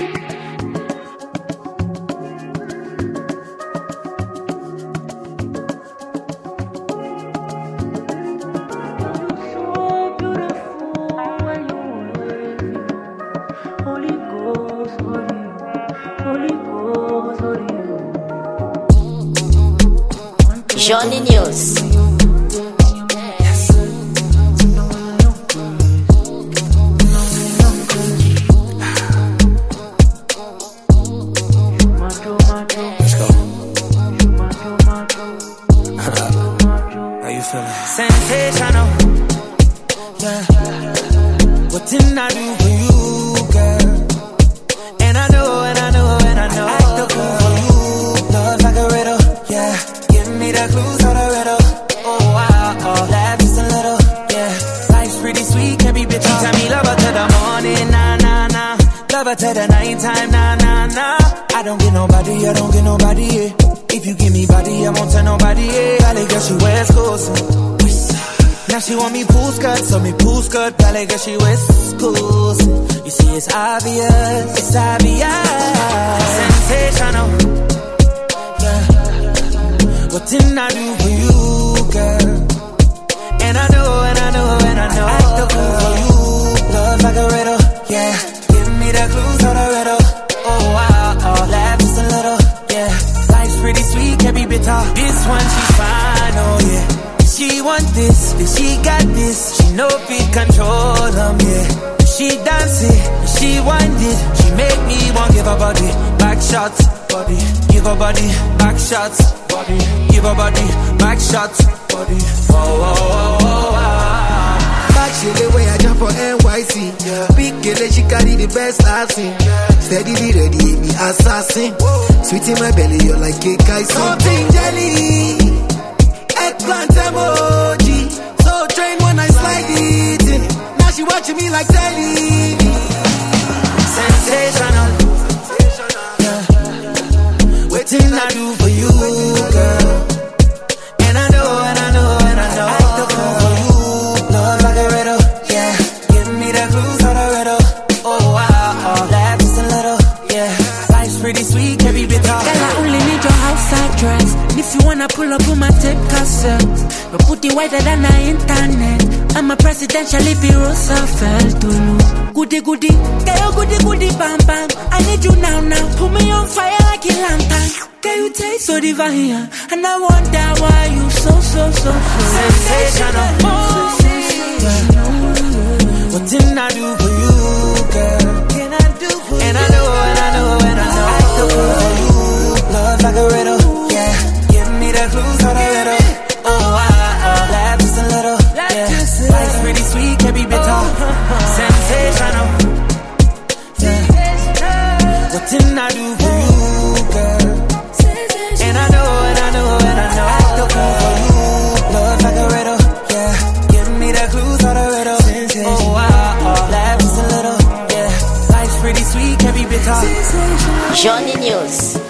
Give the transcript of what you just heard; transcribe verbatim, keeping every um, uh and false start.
Johnny News. Let's go. How you feeling? Sensational. Yeah. What didn't I do for you, girl? And I know, and I know, and I know. I act the fool for you. Love like a riddle, yeah. Give me the clues for the riddle. Oh, wow, oh. Laugh just a little, yeah. Life's pretty sweet, can't be bitchy. Tell me love her to the morning, nah, nah, nah. Love her to the nighttime, nah, nah, nah. I don't get nobody, I don't get nobody, yeah. If you give me body, I won't tell nobody, yeah. Valley girl, she West Coast. Now she want me pool skirt, so me pool skirt. Valley girl, she West Coast. You see, it's obvious, it's obvious. Sensational. Yeah. What didn't I do for you, girl? And I know, and I know, and I know. I act the fool for you. Love like a riddle, yeah. Give me the clues for the riddle. Oh, wow, oh. Laugh just a little, yeah. Life's pretty sweet, can't be bitter. This one, she's fine, oh, yeah. She want this, then she got this. She know fit control them, yeah. She dance it, she wind it. She make me want give her body back shots, body. Give her body back shots, body. Give her body back shots, body. Oh, oh, oh, oh, oh. Back shit the way I jump for N Y C. Yeah. Big girl, she carry the best I've seen. Yeah. Steadily ready, hit me assassin. Whoa. Sweet in my belly, you're like cake icing. Something jelly. Eggplant emoji, so train when I slide it in. Now she watching me like telly. Sensational, yeah. What didn't I do for you, girl? And I know, and I know, and I know. I act the fool for you. Love like a riddle, yeah. Give me the clues for the riddle. Oh, wow, oh. Laugh just a little, yeah. Life's pretty sweet, can't be bitter. Girl, I only need your house address. If you wanna pull up on my tape cassette, but put it wider than the internet. I'm a presidential if you Roosevelt. Goody goody, girl, goody goody, bam bam. I need you now now. Put me on fire like a lantern. Girl, you taste so divine, and I wonder why you so so so so sensational. Oh, sensational. What didn't I do for you, girl? Can I do for you? And I know, and I know, and I know. I act the fool for you. Love like a riddle. Clues for the riddle. Oh, wow, oh. Laugh just a little, yeah. Life's pretty sweet, can't be bitter. Sensational, yeah. What didn't I do for you, girl? And I know, and I know, and I know. I act the fool for you. Love like a riddle, yeah. Give me the clues for the riddle. Oh, wow, oh. Laugh just a little, yeah. Life's pretty sweet, can't be bitter. Johnny News.